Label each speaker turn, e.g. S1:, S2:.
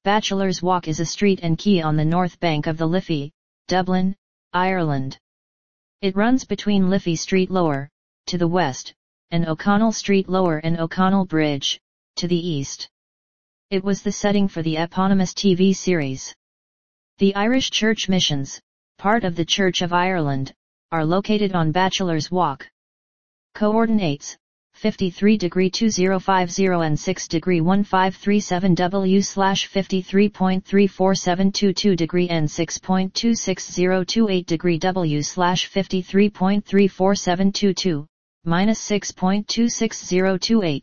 S1: Bachelor's Walk is a street and quay on the north bank of the Liffey, Dublin, Ireland. It runs between Liffey Street Lower, to the west, and O'Connell Street Lower and O'Connell Bridge, to the east. It was the setting for the eponymous TV series. The Irish Church Missions, part of the Church of Ireland, are located on Bachelor's Walk. Coordinates: 53°2050 and 6°1537 W/53.34722° and 6.26028° W/53.34722, -6.26028.